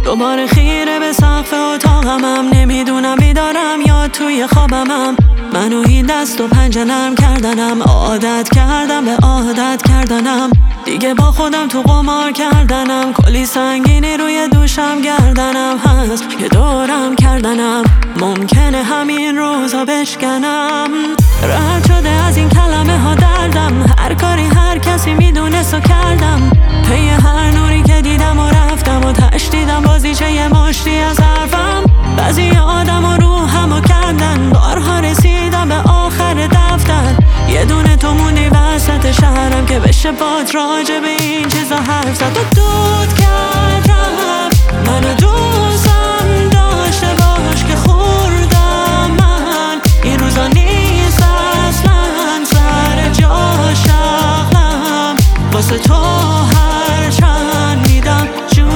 دوباره خیره به سقف اتاقمم، نمیدونم بیدارم یا توی خوابمم. منو این دست و پنجه نرم کردنم، عادت کردم به عادت کردنم. دیگه با خودم تو قمار کردنم، کلی سنگینی روی دوشم گردنم هست یه دورم کردنم. ممکنه همین روزا بشکنم. رد شده از این کلمه ها دردم، هر کاری هر کسی میدونست و کردم. پی هر نوری که دیدم و رفتم و تشدیدم بازیچه یه مشتی از حرفم. بعضی آدم و روحم و کردن، بارها رسیدم به آخر دفتر. یه دونه تو موندی وسط شهرم که بشه باد راجع به این چیزا حرف زد. و دود کردم منو دوستم داشته باش که خوردم من. این روزا نیست اصلا سر جاش عقلم، واسه تو هر چند میدم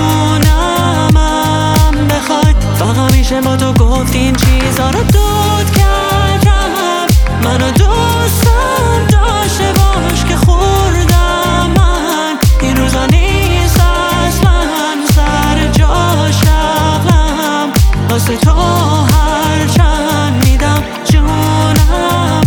جونمم بخوای. فقط میشه با تو گفت این چیزا رو. دود کردم منو دوستم داشته باش که خوردم من. این روزا نیست اصلا سر جاش عقلم، واسه تو هر چند میدم جونمم.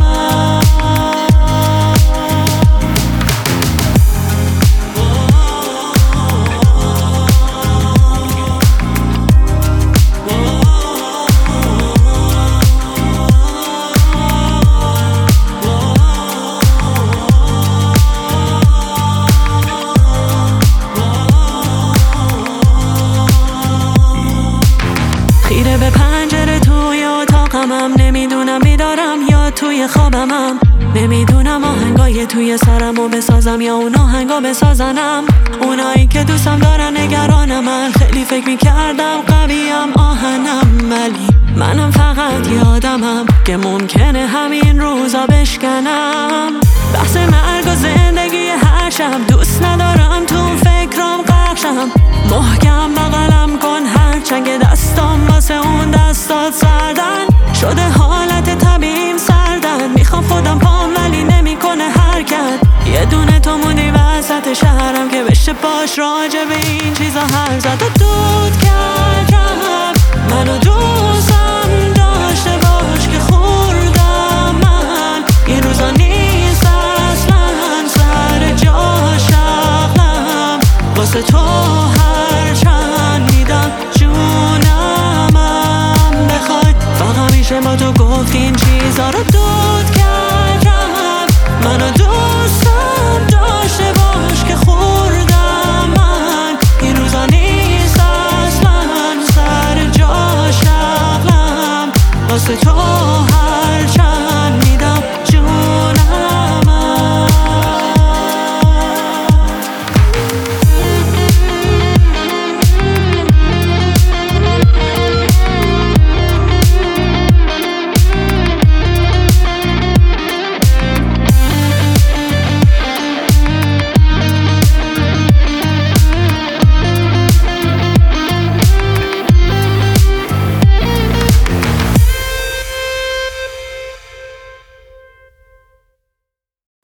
خیره به پنجره توی اتاقمم، نمیدونم بیدارم یا توی خوابمم. نمیدونم آهنگای توی سرمو بسازم یا اون آهنگا بسازنم. اونایی که دوستم دارن نگرانم، من خیلی فکر میکردم قویم آهنم، ولی منم فقط یادمم که ممکنه همین روزا بشکنم. بحث مرگ و زندگی هر شب، دوست ندارم تو فکرام غرقشم. محکم بغلم کن هر چنگ دستام، واسه اون دستات سردن شده حالت طبیعیم سردن. میخوام خودم پام ولی نمیکنه حرکت. یه دونه تو موندی وسط شهرم که بشه باش راجع به این چیزا حرف زد. و دود کردم منو دوستم داشته باش که خوردم من. این روزا نیست اصلا سر جاش عقلم، واسه تو